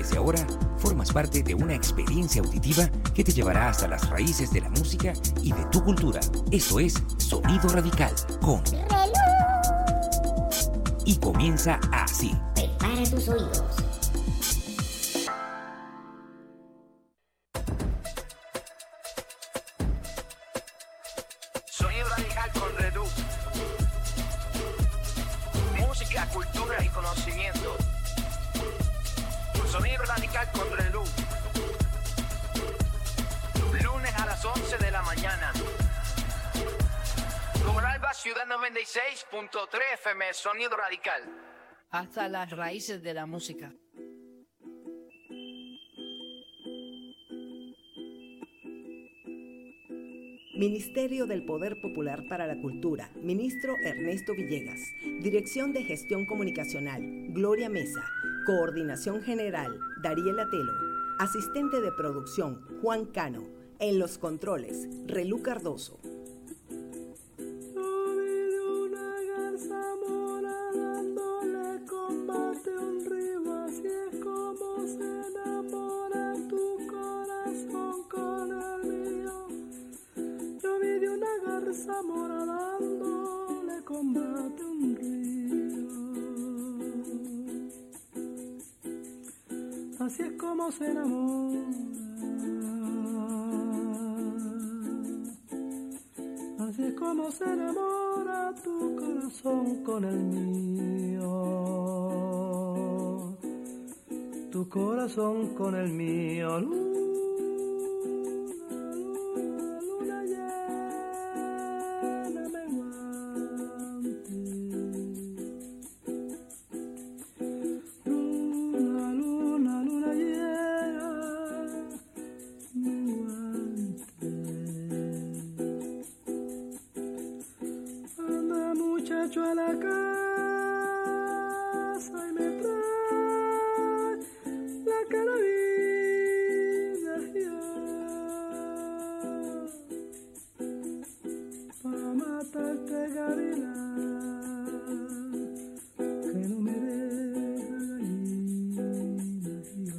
Desde ahora, formas parte de una experiencia auditiva que te llevará hasta las raíces de la música y de tu cultura. Eso es Sonido Radical con Reloj. Y comienza así. Prepara tus oídos. Sonido Radical con Redú. Música, cultura y conocimiento. Sonido Radical con Redú. Lunes a las 11 de la mañana. Coralba, Ciudad 96.3 FM, Sonido Radical. Hasta las raíces de la música. Ministerio del Poder Popular para la Cultura, Ministro Ernesto Villegas. Dirección de Gestión Comunicacional, Gloria Mesa. Coordinación General, Dariela Telo. Asistente de Producción, Juan Cano. En los controles, Relú Cardoso. Zamora dándole combate a un río. Así es como se enamora. Así es como se enamora tu corazón con el mío. Tu corazón con el mío. A la casa y me trae la carabina para matarte, gavilán, que no me deja gallina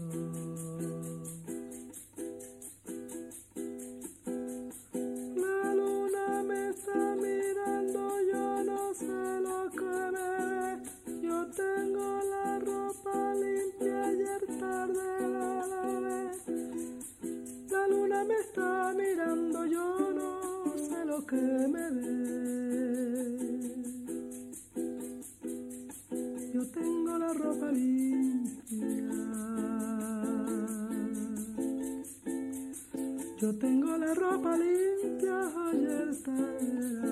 La luna me está mirando, yo no sé lo que me ve. Yo tengo la ropa limpia, ayer tarde la lavé. La luna me está mirando, yo no sé lo que me ve. Yo tengo la ropa limpia. Yo tengo la ropa limpia, ayer tarde la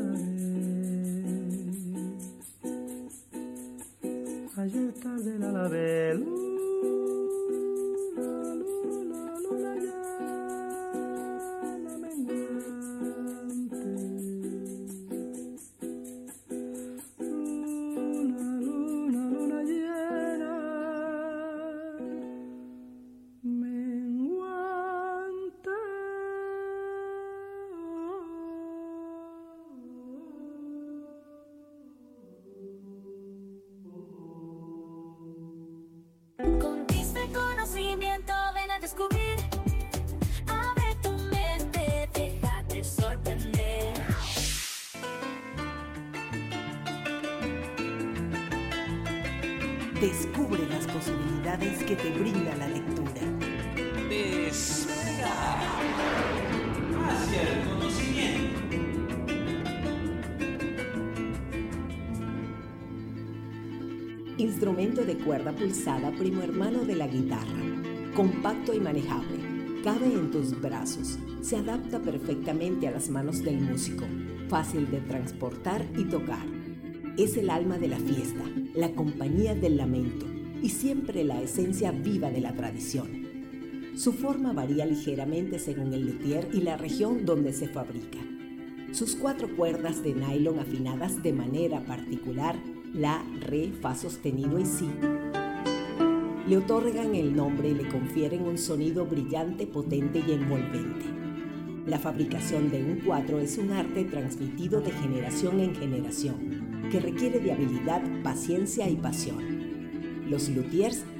lavé. Ayer tarde la lavé. Luna, luna, luna llena menguante. Luna, luna, luna llena menguante. Con este conocimiento ven a descubrir. Abre tu mente, déjate sorprender. Descubre las posibilidades que te brinda la lectura. Despega hacia el conocimiento. Instrumento de cuerda pulsada, primo hermano de la guitarra. Compacto y manejable. Cabe en tus brazos. Se adapta perfectamente a las manos del músico. Fácil de transportar y tocar. Es el alma de la fiesta, la compañía del lamento y siempre la esencia viva de la tradición. Su forma varía ligeramente según el luthier y la región donde se fabrica. Sus 4 cuerdas de nylon afinadas de manera particular, la, re, fa sostenido y si, le otorgan el nombre y le confieren un sonido brillante, potente y envolvente. La fabricación de un cuatro es un arte transmitido de generación en generación, que requiere de habilidad, paciencia y pasión. Los luthiers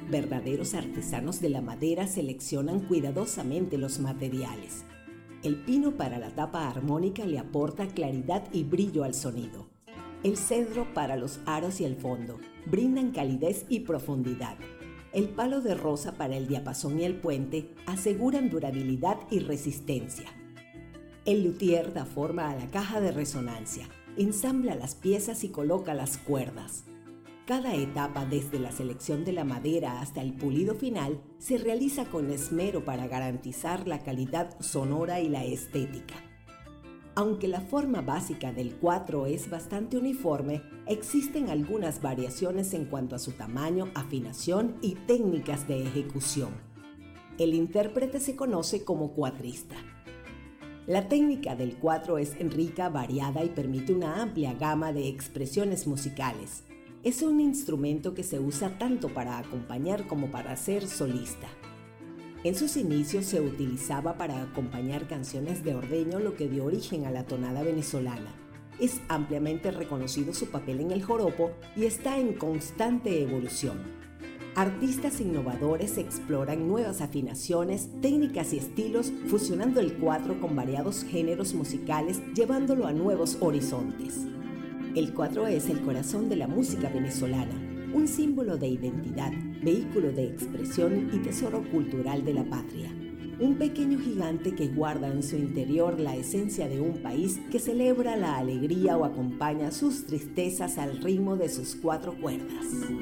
verdaderos artesanos de la madera seleccionan cuidadosamente los materiales. El pino para la tapa armónica le aporta claridad y brillo al sonido. El cedro para los aros y el fondo brindan calidez y profundidad. El palo de rosa para el diapasón y el puente aseguran durabilidad y resistencia. El luthier da forma a la caja de resonancia, ensambla las piezas y coloca las cuerdas. Cada etapa, desde la selección de la madera hasta el pulido final, se realiza con esmero para garantizar la calidad sonora y la estética. Aunque la forma básica del cuatro es bastante uniforme, existen algunas variaciones en cuanto a su tamaño, afinación y técnicas de ejecución. El intérprete se conoce como cuatrista. La técnica del cuatro es rica, variada y permite una amplia gama de expresiones musicales. Es un instrumento que se usa tanto para acompañar como para ser solista. En sus inicios se utilizaba para acompañar canciones de ordeño, lo que dio origen a la tonada venezolana. Es ampliamente reconocido su papel en el joropo y está en constante evolución. Artistas innovadores exploran nuevas afinaciones, técnicas y estilos, fusionando el cuatro con variados géneros musicales, llevándolo a nuevos horizontes. El cuatro es el corazón de la música venezolana, un símbolo de identidad, vehículo de expresión y tesoro cultural de la patria. Un pequeño gigante que guarda en su interior la esencia de un país que celebra la alegría o acompaña sus tristezas al ritmo de sus cuatro cuerdas.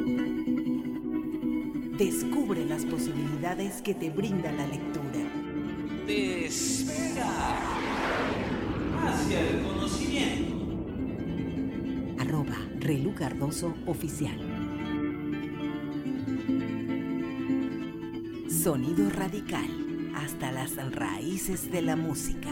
Descubre las posibilidades que te brinda la lectura. Despega hacia el conocimiento. @Relú Cardoso Oficial. Sonido radical hasta las raíces de la música.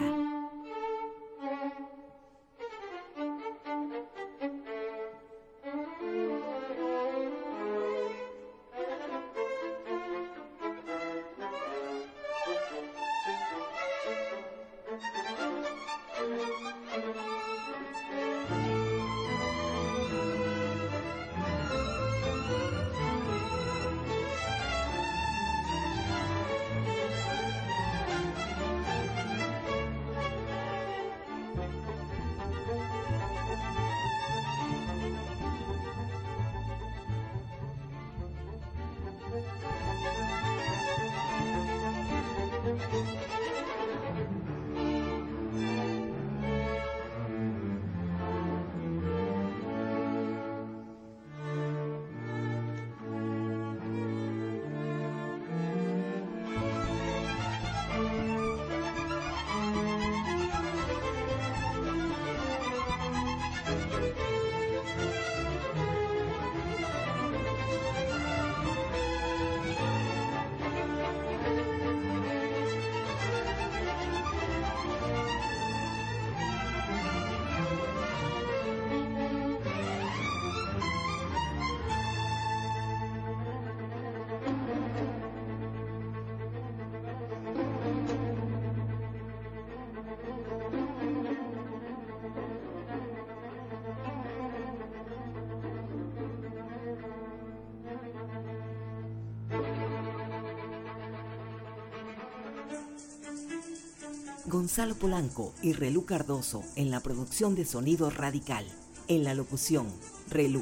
Gonzalo Polanco y Relú Cardoso en la producción de Sonido Radical. En la locución, Relú.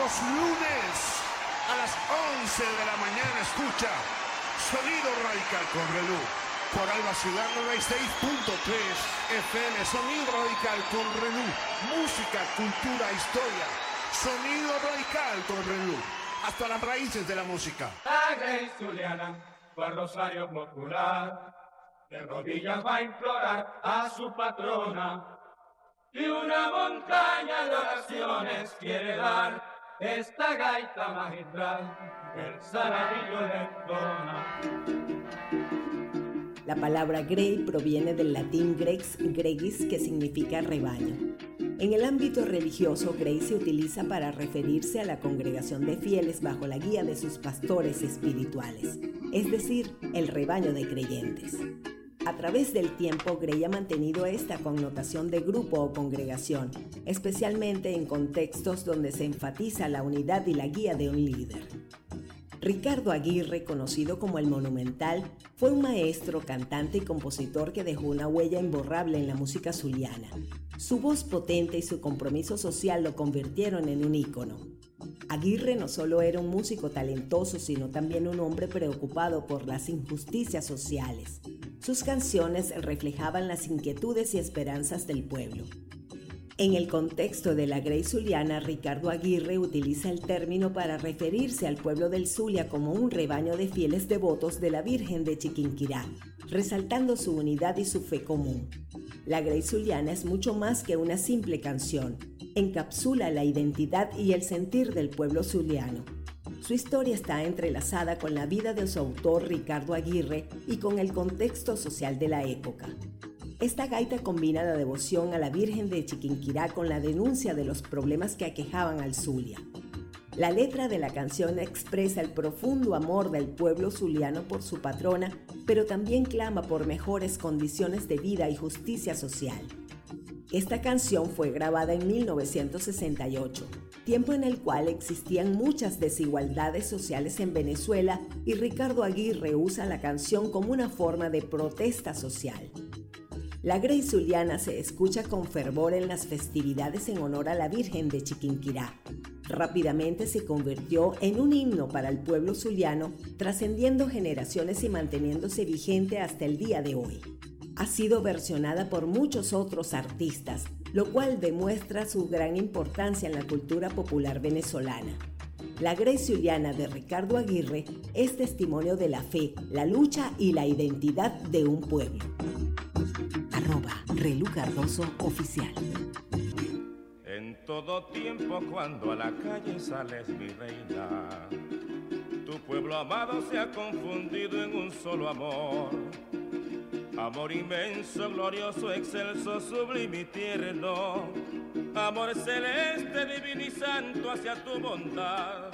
Los lunes a las 11 de la mañana escucha Sonido Radical con Relú por Alba Ciudad 96.3 FM. Sonido Radical con Relú. Música, cultura, historia. Sonido Radical con Relú. Hasta las raíces de la música. La Grey Zuliana fue al Rosario Popular, de rodillas va a implorar a su patrona, y una montaña de oraciones quiere dar esta gaita magistral, el Saladillo le entona. La palabra Grey proviene del latín grex gregis, que significa rebaño. En el ámbito religioso, Grey se utiliza para referirse a la congregación de fieles bajo la guía de sus pastores espirituales, es decir, el rebaño de creyentes. A través del tiempo, Grey ha mantenido esta connotación de grupo o congregación, especialmente en contextos donde se enfatiza la unidad y la guía de un líder. Ricardo Aguirre, conocido como el Monumental, fue un maestro, cantante y compositor que dejó una huella imborrable en la música zuliana. Su voz potente y su compromiso social lo convirtieron en un ícono. Aguirre no solo era un músico talentoso, sino también un hombre preocupado por las injusticias sociales. Sus canciones reflejaban las inquietudes y esperanzas del pueblo. En el contexto de la Grey Zuliana, Ricardo Aguirre utiliza el término para referirse al pueblo del Zulia como un rebaño de fieles devotos de la Virgen de Chiquinquirá, resaltando su unidad y su fe común. La Grey Zuliana es mucho más que una simple canción, encapsula la identidad y el sentir del pueblo zuliano. Su historia está entrelazada con la vida de su autor Ricardo Aguirre y con el contexto social de la época. Esta gaita combina la devoción a la Virgen de Chiquinquirá con la denuncia de los problemas que aquejaban al Zulia. La letra de la canción expresa el profundo amor del pueblo zuliano por su patrona, pero también clama por mejores condiciones de vida y justicia social. Esta canción fue grabada en 1968, tiempo en el cual existían muchas desigualdades sociales en Venezuela, y Ricardo Aguirre usa la canción como una forma de protesta social. La Grey Zuliana se escucha con fervor en las festividades en honor a la Virgen de Chiquinquirá. Rápidamente se convirtió en un himno para el pueblo zuliano, trascendiendo generaciones y manteniéndose vigente hasta el día de hoy. Ha sido versionada por muchos otros artistas, lo cual demuestra su gran importancia en la cultura popular venezolana. La Grey Zuliana de Ricardo Aguirre es testimonio de la fe, la lucha y la identidad de un pueblo. @Relú Cardoso Oficial. En todo tiempo cuando a la calle sales, mi reina, tu pueblo amado se ha confundido en un solo amor. Amor inmenso, glorioso, excelso, sublime y tierno. Amor celeste, divino y santo hacia tu bondad.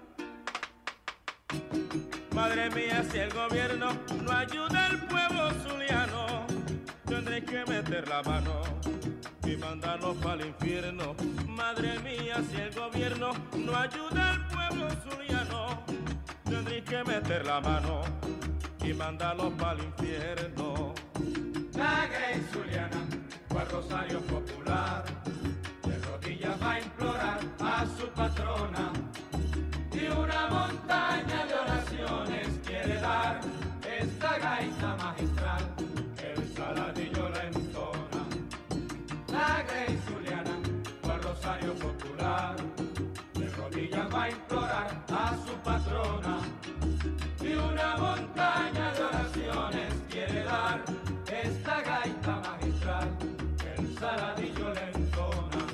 Madre mía, si el gobierno no ayuda al pueblo zuliano, tendré que meter la mano y mandarlos para el infierno. Madre mía, si el gobierno no ayuda al pueblo zuliano, tendré que meter la mano y mandarlos para el infierno. La Grey Zuliana fue al Rosario Popular, de rodillas va a implorar a su patrona, y una montaña de oraciones quiere dar esta gaita magistral, el Saladillo la entona. La Grey Zuliana fue al Rosario Popular, de rodillas va a implorar a su patrona, y una montaña de oraciones quiere dar esta gaita magistral, el Saladillo le entona.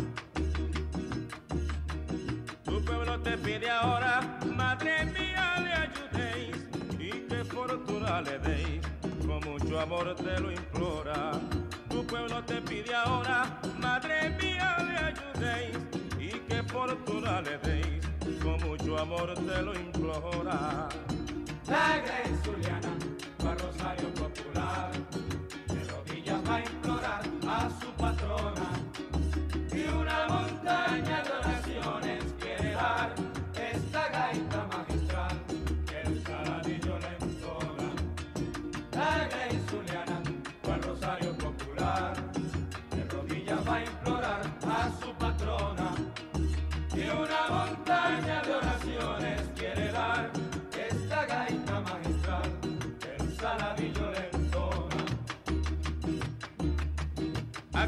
Tu pueblo te pide ahora, madre mía, le ayudéis, y qué fortuna le deis, con mucho amor te lo implora. Tu pueblo te pide ahora, madre mía, le ayudéis, y qué fortuna le deis, con mucho amor te lo implora. La Grey Zuliana va al Rosario Popular, de rodillas va a implorar a su patrona, y una montaña de oraciones quiere dar esta gaita magistral, que el Saladillo le entona. La Grey Zuliana va al Rosario Popular, de rodillas va a implorar a su patrona, y una montaña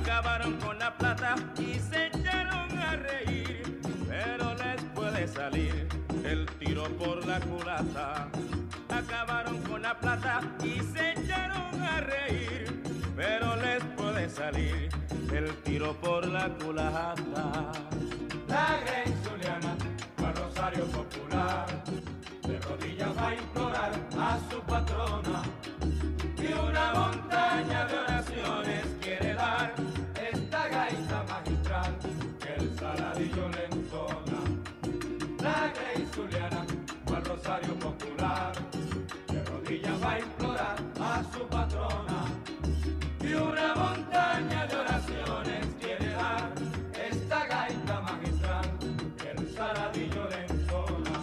acabaron con la plata y se echaron a reír, pero les puede salir el tiro por la culata. Acabaron con la plata y se echaron a reír, pero les puede salir el tiro por la culata. La Grey Zuliana, al Rosario Popular, de rodillas va a implorar a su patrona, y una montaña de oraciones quiere dar esta gaita magistral que el Saladillo le entona. La Grey Zuliana, al Rosario Popular, de rodillas va a implorar a su patrona, y una montaña de oraciones quiere dar esta gaita magistral que el Saladillo le entona.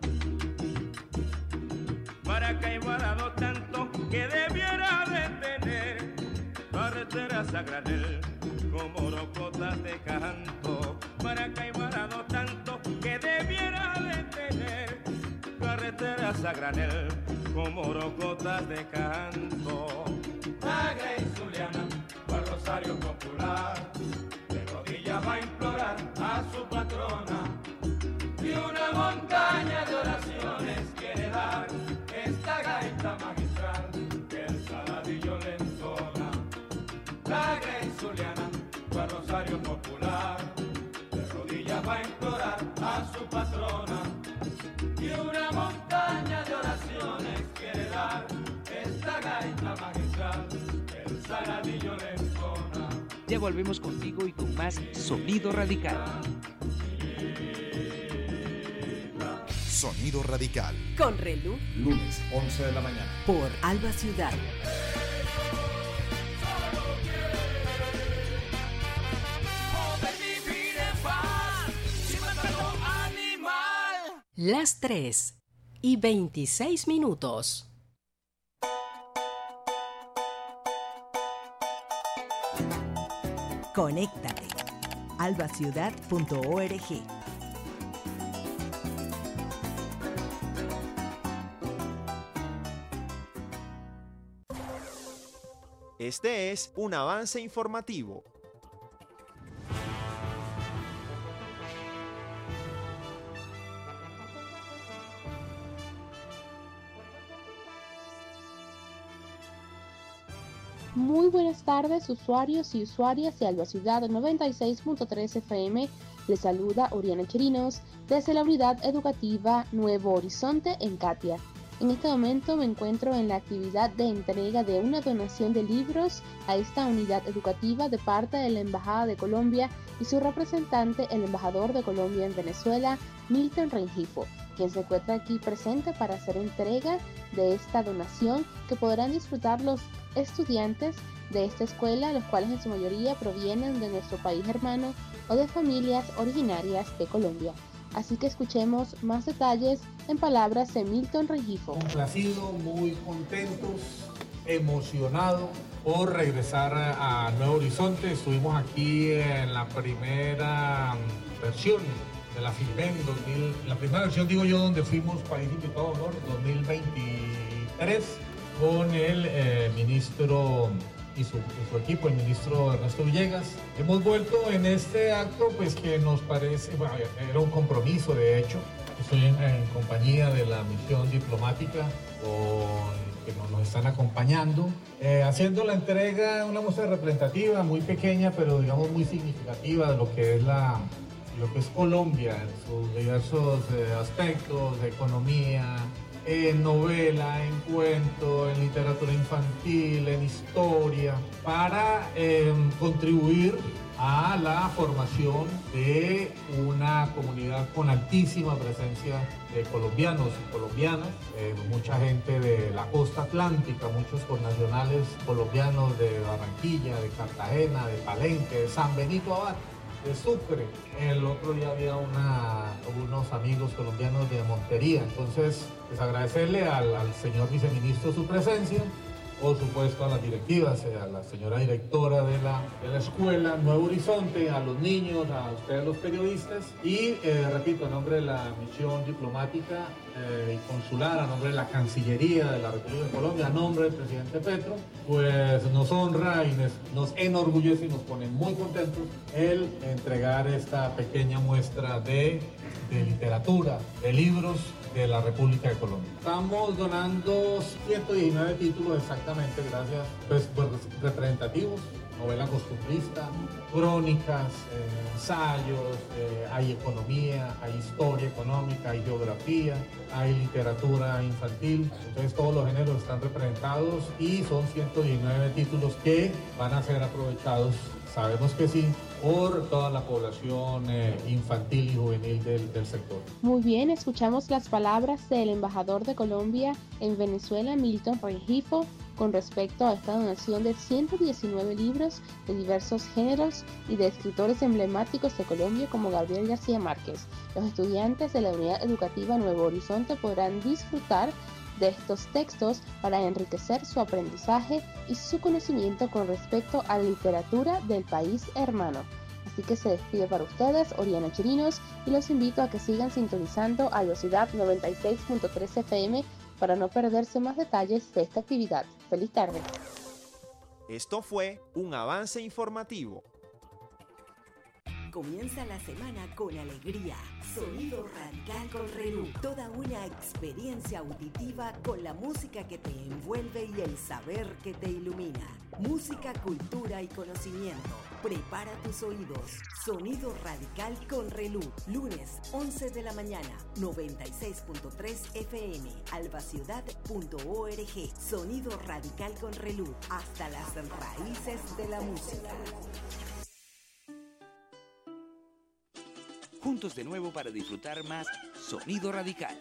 Maracay Guarado tanto que debiera de tener carreteras a granel como rocotas de canto. Maracay Guarado tanto que debiera de tener carreteras a granel como rocotas de canto. La Grey Zuliana, al Rosario Popular, de rodillas va a implorar a su patrona, y una montaña de oraciones quiere dar esta gaita magistral que el Saladillo le entona. La Grey Zuliana, al Rosario Popular, de rodillas va a implorar a su patrona, y una montaña de oraciones quiere dar esta gaita magistral que el Saladillo le entona. Ya volvemos contigo y con más Sonido Radical. Sonido Radical. Con Relú. Lunes, 11 de la mañana. Por Alba Ciudad. Las 3:26. Conéctate. albaciudad.org. Este es un avance informativo. Muy buenas tardes, usuarios y usuarias de Alba Ciudad 96.3 FM. Les saluda Oriana Chirinos desde la Unidad Educativa Nuevo Horizonte en Catia. En este momento me encuentro en la actividad de entrega de una donación de libros a esta unidad educativa de parte de la Embajada de Colombia y su representante, el embajador de Colombia en Venezuela, Milton Rengifo, quien se encuentra aquí presente para hacer entrega de esta donación que podrán disfrutar los estudiantes de esta escuela, los cuales en su mayoría provienen de nuestro país hermano o de familias originarias de Colombia. Así que escuchemos más detalles en palabras de Milton Rengifo. Complacido, muy contentos, emocionados por regresar a Nuevo Horizonte. Estuvimos aquí en la primera versión de la FILBEN 2000, la primera versión digo yo, donde fuimos país invitado a honor 2023 con el ministro y su equipo, el ministro Ernesto Villegas. Hemos vuelto en este acto, pues que nos parece, bueno, era un compromiso de hecho. Estoy en compañía de la misión diplomática que nos están acompañando, haciendo la entrega, una muestra representativa muy pequeña, pero digamos muy significativa de lo que es Colombia en sus diversos aspectos, de economía, en novela, en cuento, en literatura infantil, en historia, para contribuir a la formación de una comunidad con altísima presencia de colombianos y colombianas, mucha gente de la costa atlántica, muchos connacionales colombianos de Barranquilla, de Cartagena, de Palenque, de San Benito Abad, de Sucre. El otro día había unos amigos colombianos de Montería. Entonces, pues agradecerle al señor viceministro su presencia. por supuesto a las directivas, a la señora directora de la escuela Nuevo Horizonte, a los niños, a ustedes los periodistas y repito, a nombre de la misión diplomática y consular, a nombre de la Cancillería de la República de Colombia, a nombre del presidente Petro, pues nos honra y nos enorgullece y nos pone muy contentos el entregar esta pequeña muestra de literatura, de libros de la República de Colombia. Estamos donando 119 títulos exactamente, gracias, pues representativos, novela costumbrista, crónicas, ensayos, hay economía, hay historia económica, hay geografía, hay literatura infantil, entonces todos los géneros están representados y son 119 títulos que van a ser aprovechados, sabemos que sí, por toda la población infantil y juvenil del sector. Muy bien, escuchamos las palabras del embajador de Colombia en Venezuela, Milton Rengifo, con respecto a esta donación de 119 libros de diversos géneros y de escritores emblemáticos de Colombia como Gabriel García Márquez. Los estudiantes de la Unidad Educativa Nuevo Horizonte podrán disfrutar de estos textos para enriquecer su aprendizaje y su conocimiento con respecto a la literatura del país hermano. Así que se despide para ustedes Oriana Chirinos y los invito a que sigan sintonizando a Velocidad 96.3 FM para no perderse más detalles de esta actividad. ¡Feliz tarde! Esto fue un avance informativo. Comienza la semana con alegría. Sonido Radical con Relú. Toda una experiencia auditiva con la música que te envuelve y el saber que te ilumina. Música, cultura y conocimiento. Prepara tus oídos. Sonido Radical con Relú. Lunes, 11 de la mañana, 96.3 FM. albaciudad.org. Sonido Radical con Relú. Hasta las raíces de la música. Juntos de nuevo para disfrutar más Sonido Radical.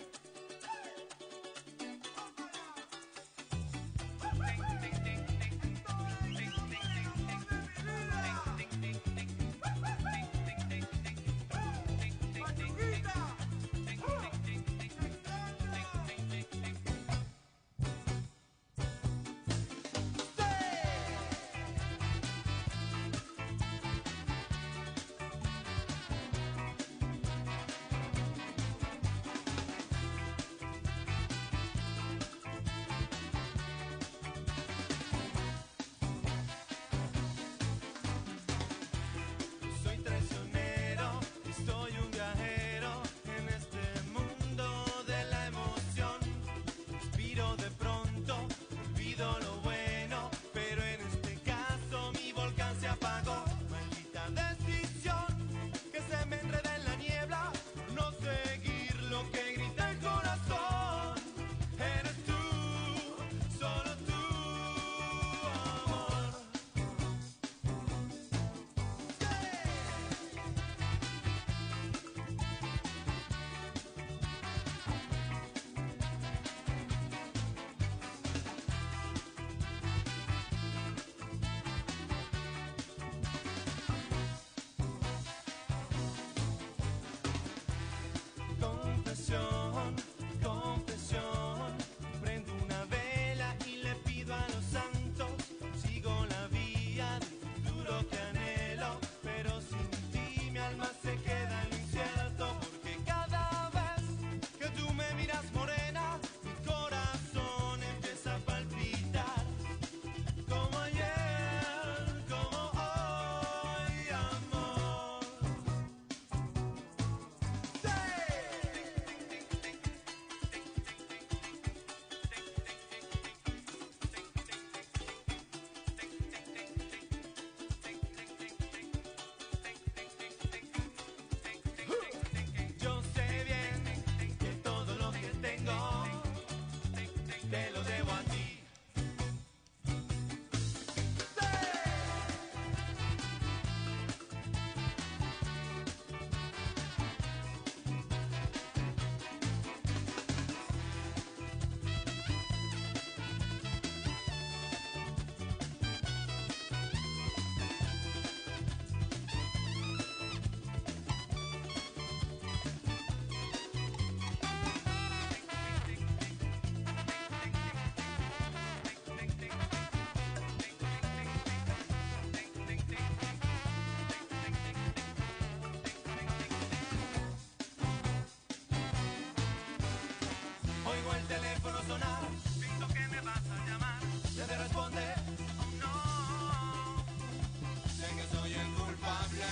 sonar. Pinto que me vas a llamar. Debe responder. Oh no. Sé que soy el culpable.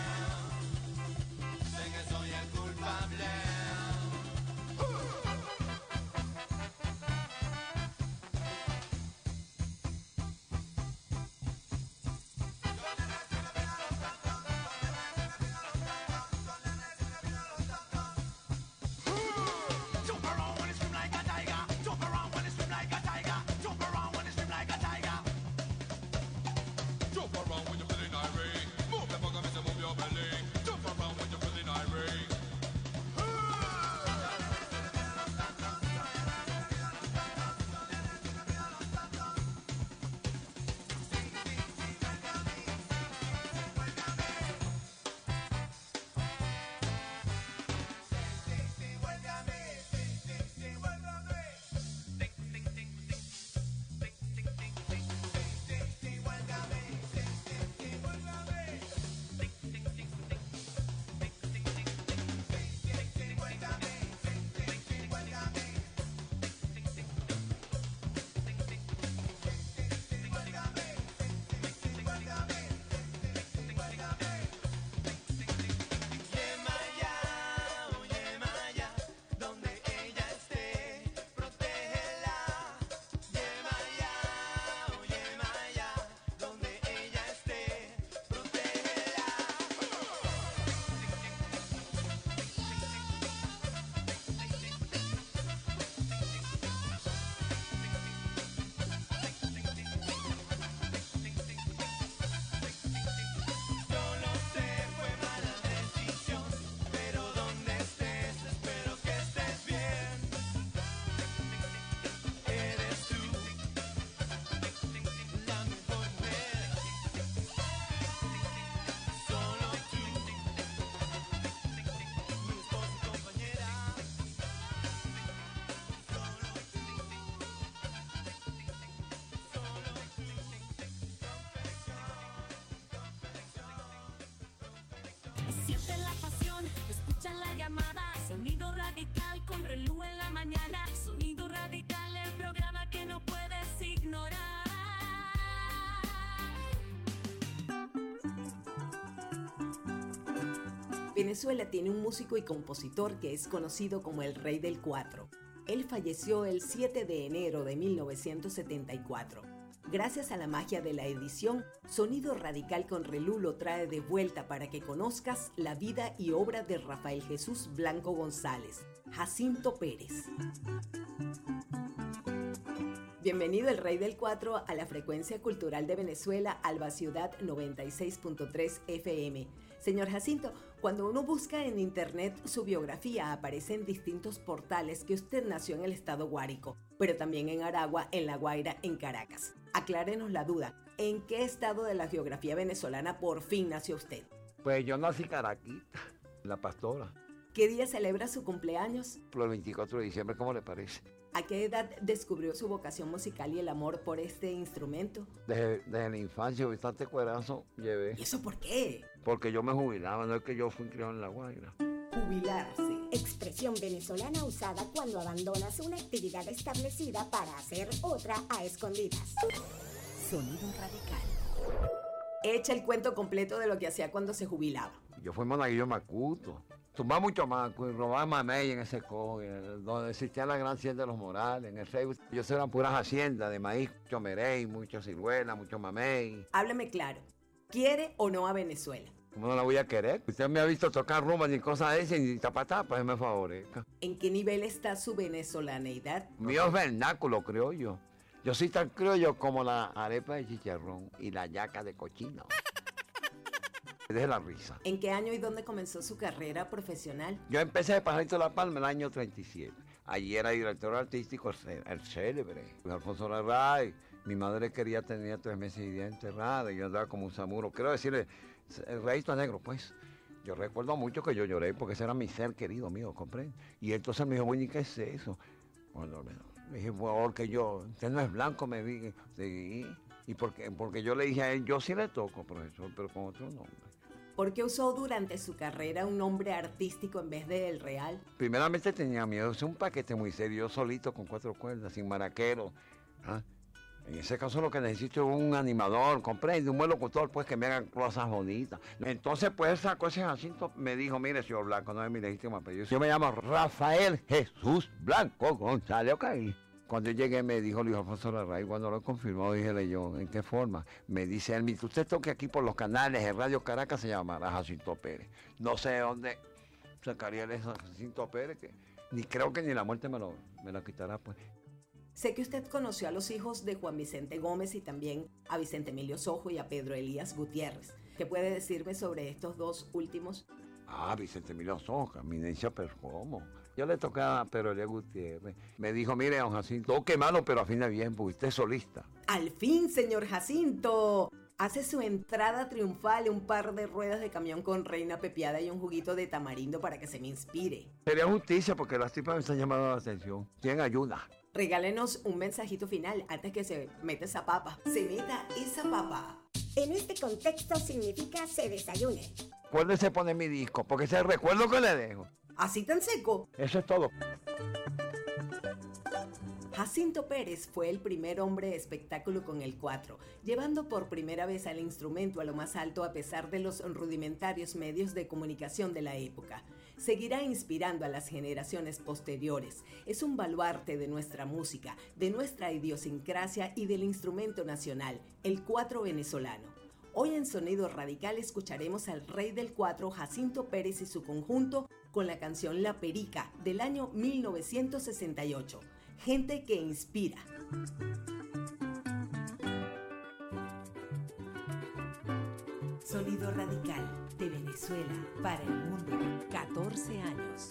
Sé que soy el culpable. Siente la pasión, escucha la llamada. Sonido Radical con Relú en la mañana. Sonido Radical, el programa que no puedes ignorar. Venezuela tiene un músico y compositor que es conocido como el Rey del Cuatro. Él falleció el 7 de enero de 1974. Gracias a la magia de la edición, Sonido Radical con Relú lo trae de vuelta para que conozcas la vida y obra de Rafael Jesús Blanco González, Jacinto Pérez. Bienvenido el Rey del Cuatro a la frecuencia cultural de Venezuela, Alba Ciudad 96.3 FM. Señor Jacinto, cuando uno busca en internet su biografía, aparece en distintos portales que usted nació en el estado Guárico, pero también en Aragua, en La Guaira, en Caracas. Aclárenos la duda, ¿en qué estado de la geografía venezolana por fin nació usted? Pues yo nací Caraquita, La Pastora. ¿Qué día celebra su cumpleaños? Por el 24 de diciembre, ¿cómo le parece? ¿A qué edad descubrió su vocación musical y el amor por este instrumento? Desde la infancia, bastante cuerazo llevé. ¿Y eso por qué? Porque yo me jubilaba, no es que yo fui criado en La Guaira. Jubilarse. Expresión venezolana usada cuando abandonas una actividad establecida para hacer otra a escondidas. Sonido Radical. Echa el cuento completo de lo que hacía cuando se jubilaba. Yo fui monaguillo macuto. Tumbaba mucho maco y robaba mamey en ese coge, donde existía la gran hacienda de los Morales, en el Rey. Yo eran puras haciendas de maíz, mucho merey, mucho ciruela, mucho mamey. Hábleme claro, ¿quiere o no a Venezuela? ¿Cómo no la voy a querer? Usted me ha visto tocar rumba ni cosas de esas, ni tapatapa, me favorezca. ¿En qué nivel está su venezolaneidad? Mío es vernáculo, criollo. Yo soy tan criollo como la arepa de chicharrón y la yaca de cochino. Deje la risa. ¿En qué año y dónde comenzó su carrera profesional? Yo empecé de Pajarito La Palma en el año 37. Allí era director artístico el célebre, Alfonso Larray. Mi madre quería tener 3 meses y día enterrada y yo andaba como un samuro. Quiero decirle, el rayito negro, pues. Yo recuerdo mucho que yo lloré porque ese era mi ser querido mío, ¿comprende? Y entonces me dijo, bueno, ¿qué es eso? Bueno, le dije, por favor, que yo, usted no es blanco, me dije. Sí. Y porque yo le dije a él, yo sí le toco, profesor, pero con otro nombre. ¿Por qué usó durante su carrera un nombre artístico en vez del real? Primeramente tenía miedo, es un paquete muy serio, yo solito con 4 cuerdas, sin maraquero. ¿Ah? En ese caso lo que necesito es un animador, comprende, un buen locutor, pues que me haga cosas bonitas. Entonces, pues esa cosa Jacinto me dijo, mire, señor Blanco, no es mi legítimo apellido. Yo me llamo Rafael Jesús Blanco González, ok. Cuando yo llegué me dijo Luis Alfonso Larraín, cuando lo confirmó, dije yo, ¿en qué forma? Me dice él, mire, usted toque aquí por los canales, en Radio Caracas se llamará Jacinto Pérez. No sé dónde sacaría el Jacinto Pérez, que ni creo que ni la muerte me lo quitará, pues. Sé que usted conoció a los hijos de Juan Vicente Gómez y también a Vicente Emilio Sojo y a Pedro Elías Gutiérrez. ¿Qué puede decirme sobre estos dos últimos? Vicente Emilio Sojo, eminencia Perfumo. Yo le tocaba a Pedro Elías Gutiérrez. Me dijo, mire, don Jacinto, toque malo, pero afina bien, porque usted es solista. ¡Al fin, señor Jacinto! Hace su entrada triunfal un par de ruedas de camión con reina pepiada y un juguito de tamarindo para que se me inspire. Sería justicia porque las tipas me están llamando la atención. Tienen ayuda. Regálenos un mensajito final antes que se meta esa papa. Se meta esa papa. En este contexto significa se desayune. Acuérdese poner mi disco, porque ese es el recuerdo que le dejo. ¿Así tan seco? Eso es todo. Jacinto Pérez fue el primer hombre de espectáculo con el 4, llevando por primera vez al instrumento a lo más alto a pesar de los rudimentarios medios de comunicación de la época. Seguirá inspirando a las generaciones posteriores. Es un baluarte de nuestra música, de nuestra idiosincrasia y del instrumento nacional, el 4 venezolano. Hoy en Sonido Radical escucharemos al rey del 4, Jacinto Pérez y su conjunto con la canción La Perica del año 1968. Gente que inspira. Sonido Radical de Venezuela para el mundo. 14 años.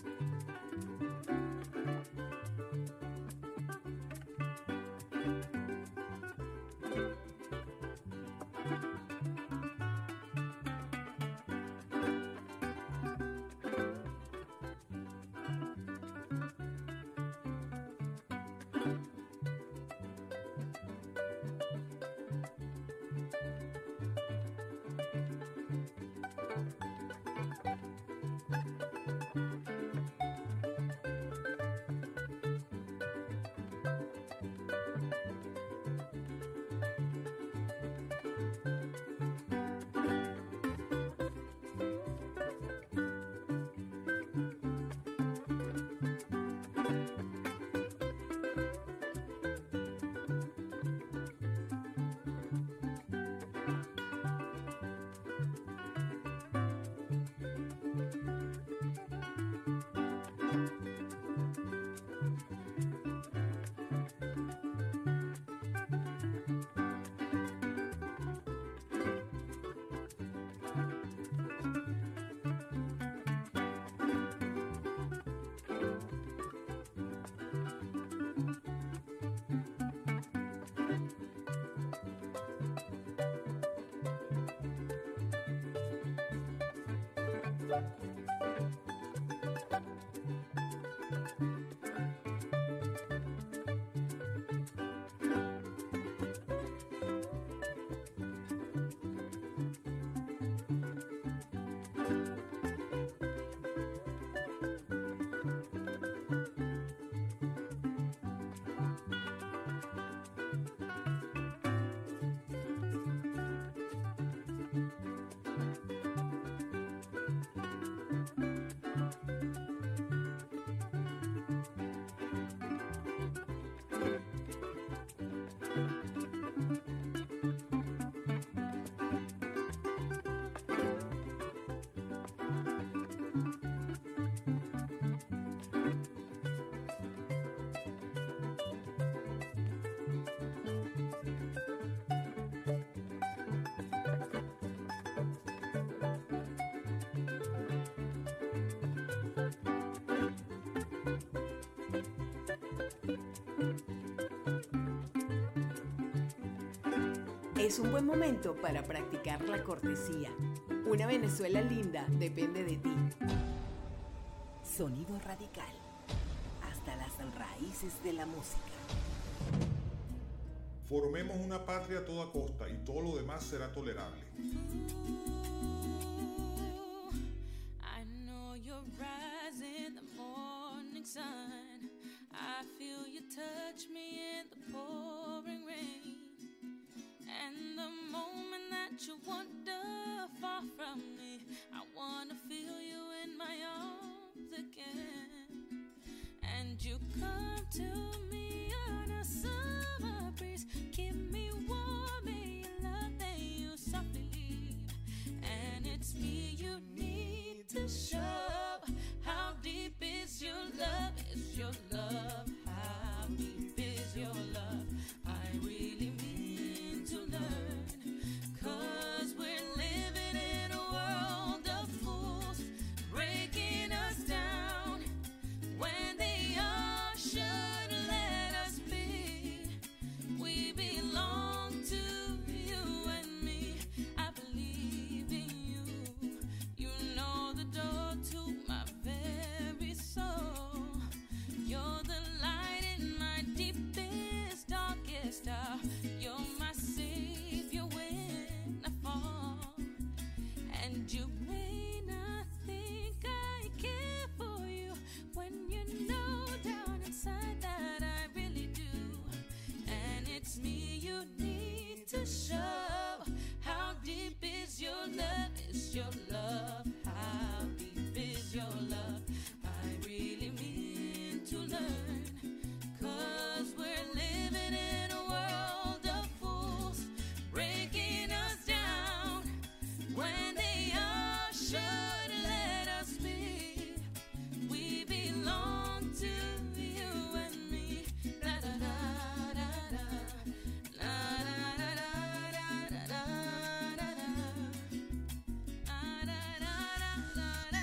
Es un buen momento para practicar la cortesía. Una Venezuela linda depende de ti. Sonido Radical. Hasta las raíces de la música. Formemos una patria a toda costa y todo lo demás será tolerable. And you come to me on a summer breeze, keep me warm in your love, then you softly leave. And it's me you need to show. How deep is your love? Is your love? How deep is your love? I really mean to learn, 'cause we're living in a world of fools, breaking us down when they all should let us be. We belong to you and me. I believe in you. You know the door to my very soul. You're the light in my deepest, darkest hour. You're my savior when I fall. And you may not think I care for you when you know down inside that I really do. And it's me you need to show. How deep is your love? Is your love? How deep is your love? I really mean to learn, 'cause we're living in a world of fools, breaking us down when they all should let us be. We belong to you and me. Da da da da da. La da da da da da da da da. La da da da da da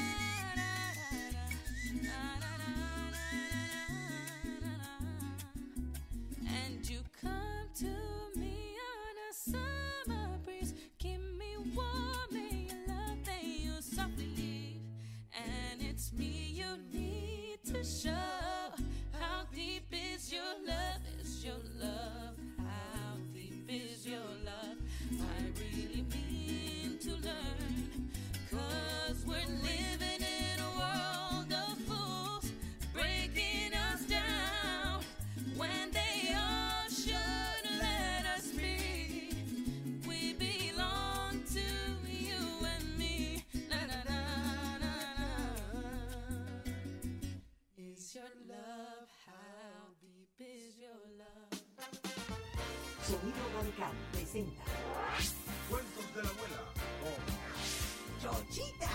da. And you come to me on a summer breeze, keep me warm in your love, then you softly leave. And it's me you need to show. How deep is your love? Is your love? How deep is your love? I really mean to learn, 'cause we're living in a world of fools, breaking us down when they all should let us be. We belong to you and me. Na na na na na. Is your love? How deep is your love? Sonido Radical presenta Cuentos de la abuela con Chochita.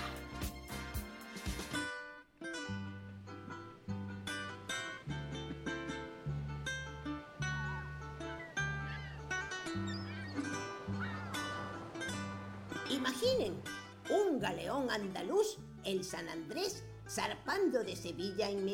Imaginen un galeón andaluz, el San Andrés, zarpando de Sevilla en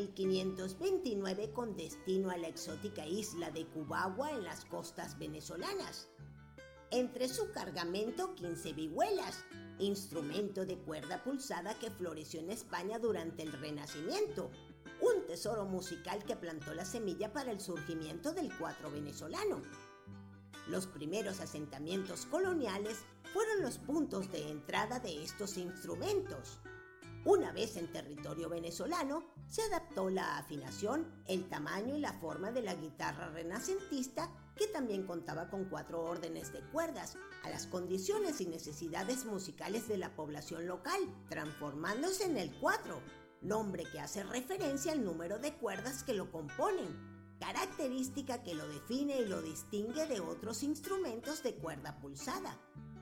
1529 con destino a la exótica isla de Cubagua en las costas venezolanas. Entre su cargamento 15 vihuelas, instrumento de cuerda pulsada que floreció en España durante el Renacimiento, un tesoro musical que plantó la semilla para el surgimiento del cuatro venezolano. Los primeros asentamientos coloniales fueron los puntos de entrada de estos instrumentos. Una vez en territorio venezolano, se adaptó la afinación, el tamaño y la forma de la guitarra renacentista, que también contaba con 4 órdenes de cuerdas, a las condiciones y necesidades musicales de la población local, transformándose en el 4, nombre que hace referencia al número de cuerdas que lo componen, característica que lo define y lo distingue de otros instrumentos de cuerda pulsada.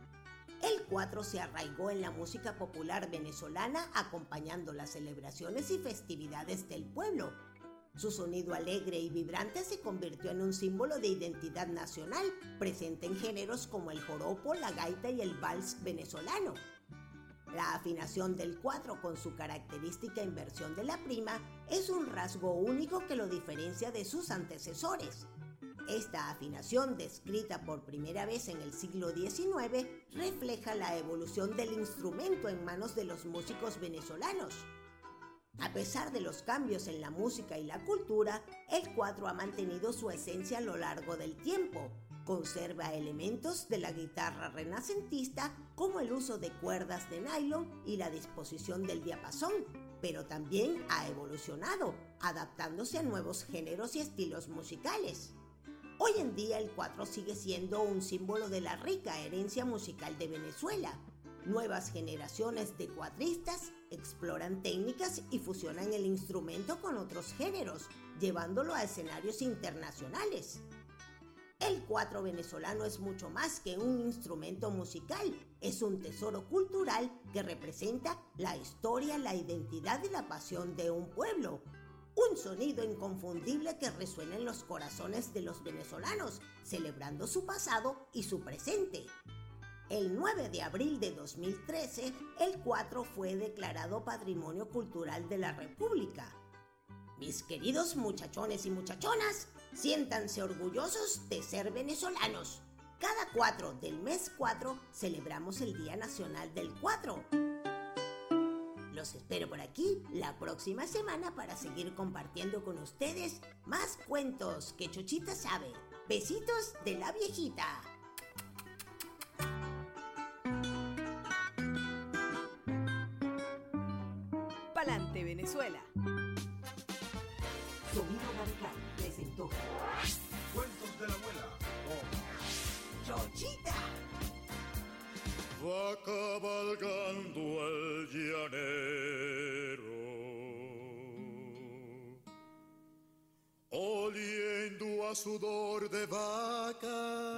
El 4 se arraigó en la música popular venezolana acompañando las celebraciones y festividades del pueblo. Su sonido alegre y vibrante se convirtió en un símbolo de identidad nacional, presente en géneros como el joropo, la gaita y el vals venezolano. La afinación del 4 con su característica inversión de la prima es un rasgo único que lo diferencia de sus antecesores. Esta afinación, descrita por primera vez en el siglo XIX, refleja la evolución del instrumento en manos de los músicos venezolanos. A pesar de los cambios en la música y la cultura, el 4 ha mantenido su esencia a lo largo del tiempo. Conserva elementos de la guitarra renacentista, como el uso de cuerdas de nylon y la disposición del diapasón, pero también ha evolucionado, adaptándose a nuevos géneros y estilos musicales. Hoy en día el 4 sigue siendo un símbolo de la rica herencia musical de Venezuela. Nuevas generaciones de cuatristas exploran técnicas y fusionan el instrumento con otros géneros, llevándolo a escenarios internacionales. El cuatro venezolano es mucho más que un instrumento musical, es un tesoro cultural que representa la historia, la identidad y la pasión de un pueblo. Un sonido inconfundible que resuena en los corazones de los venezolanos, celebrando su pasado y su presente. El 9 de abril de 2013, el cuatro fue declarado Patrimonio Cultural de la República. Mis queridos muchachones y muchachonas, siéntanse orgullosos de ser venezolanos. Cada 4 del mes 4 celebramos el Día Nacional del Cuatro. Los espero por aquí la próxima semana para seguir compartiendo con ustedes más cuentos que Chochita sabe. Besitos de la viejita. Pa'lante, Venezuela. Sonido Radical presentó Cuentos de la abuela. ¡Chochita! Va cabalgando el llanero, oliendo a sudor de vacas,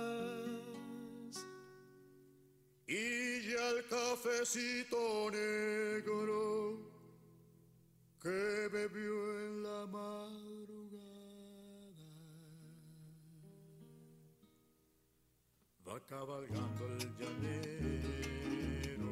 y ya el cafecito negro que bebió en la madrugada va cabalgando el llanero.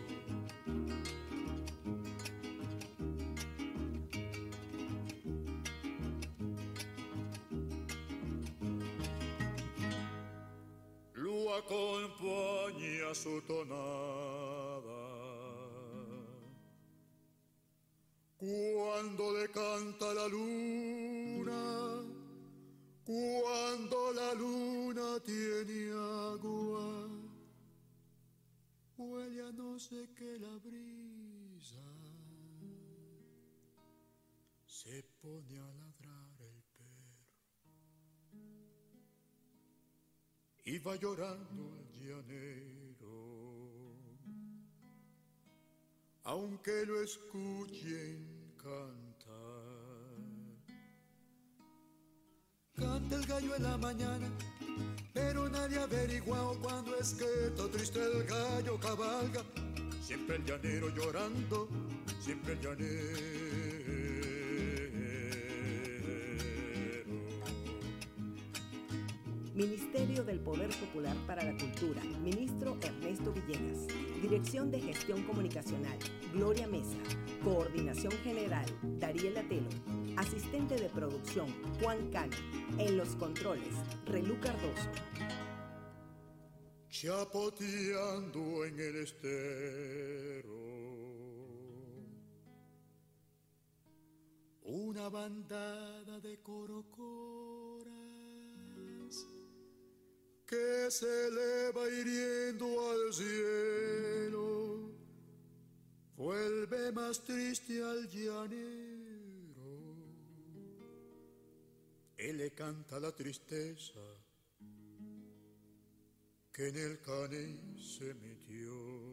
Lo acompaña su tonada cuando le canta la luna, cuando la luna tiene agua, huele a no sé qué la brisa, se pone a ladrar el perro y va llorando el llanero, aunque lo escuchen cantar. Canta el gallo en la mañana, pero nadie ha averiguado cuándo es que está triste el gallo cabalga. Siempre el llanero llorando, siempre el llanero. Ministerio del Poder Popular para la Cultura, Ministro Ernesto Villegas. Dirección de Gestión Comunicacional, Gloria Mesa. Coordinación General, Dariela Telo. Asistente de Producción, Juan Cano. En los controles, Relú Cardoso. Chapoteando en el estero, una bandada de corocoras que se eleva hiriendo al cielo, vuelve más triste al llanero. Él le canta la tristeza que en el caney se metió.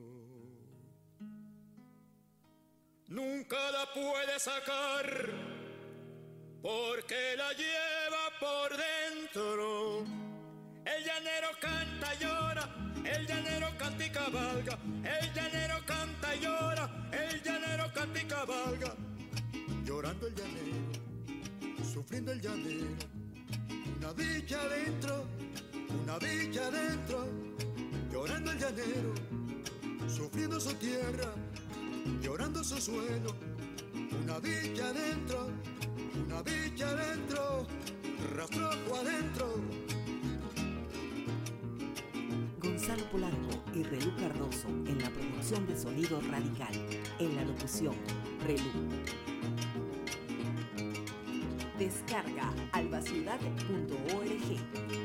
Nunca la puede sacar porque la lleva por dentro. El llanero canta y llora, el llanero canta y cabalga, el llanero canta y llora, el llanero canta y cabalga. Llorando el llanero, sufriendo el llanero, una villa adentro, una villa adentro. Llorando el llanero, sufriendo su tierra, llorando su suelo, una villa adentro, una villa adentro, rastrojo adentro. Gonzalo Polanco y Relú Cardoso en la producción de Sonido Radical. En la locución, Relú. Descarga albaciudad.org.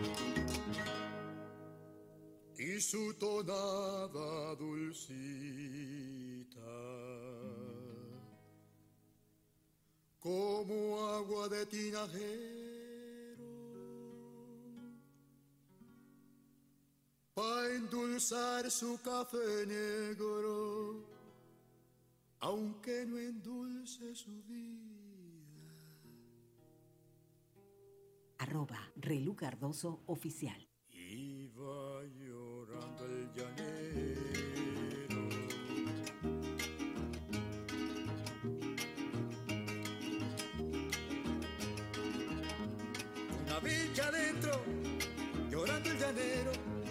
Y su tonada dulcita, como agua de tinajero, pa' endulzar endulzar su café negro, aunque no endulce su vida. @Relu Cardoso Oficial. Iba llorando el llanero, una bicha adentro, llorando el llanero.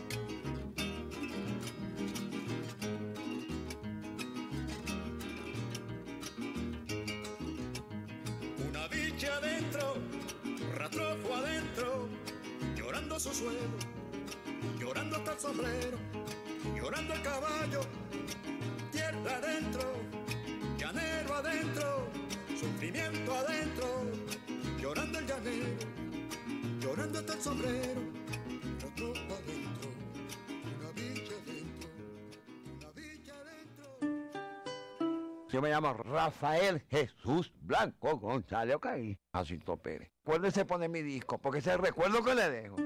Una bicha adentro, rastrojos adentro, llorando su suelo, llorando hasta el sombrero, llorando el caballo, tierra adentro, llanero adentro, sufrimiento adentro, llorando el llanero, llorando hasta el sombrero, rastrojo adentro, una bicha adentro, una bicha adentro. Yo me llamo Rafael Jesús Blanco González Ocaí, Jacinto Pérez. Acuérdense poner mi disco, porque ese es el recuerdo que le dejo.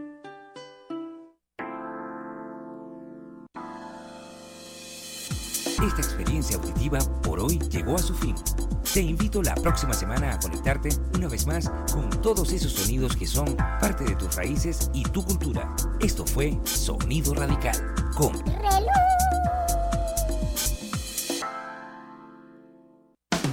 Esta experiencia auditiva por hoy llegó a su fin. Te invito la próxima semana a conectarte una vez más con todos esos sonidos que son parte de tus raíces y tu cultura. Esto fue Sonido Radical con Reloj.